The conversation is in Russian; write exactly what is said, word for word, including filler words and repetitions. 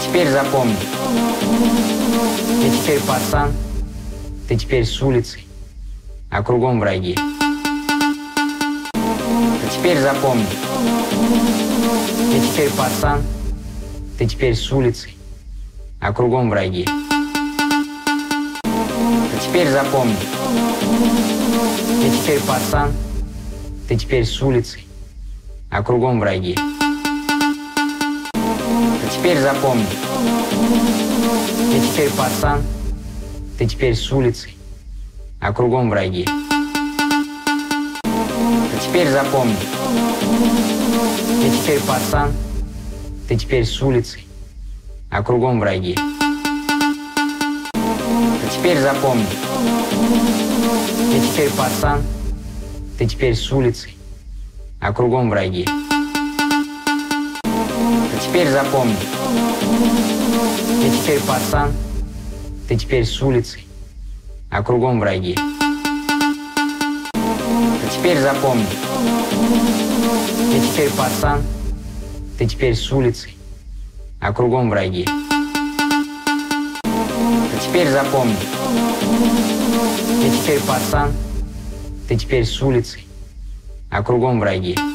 теперь запомни. Ты теперь пацан, ты теперь с улицы, а кругом враги. Ты теперь запомни. Ты теперь пацан, ты теперь с улицы, а кругом враги. Ты теперь запомни. Ты теперь пацан, ты теперь с улицы, а кругом враги. Ты теперь запомни. Ты теперь пацан, ты теперь с улицы, а кругом враги. Ты теперь запомни. Ты теперь пацан, ты теперь с улицы, а кругом враги. Ты теперь запомни. Ты теперь пацан, ты теперь с улицы, а кругом враги. Ты теперь запомни. Ты теперь пацан, ты теперь с улицы, а кругом враги. Ты теперь запомни. Ты теперь пацан, ты теперь с улицы, а кругом враги. Ты теперь запомни. Ты теперь пацан, ты теперь с улицы, а кругом враги.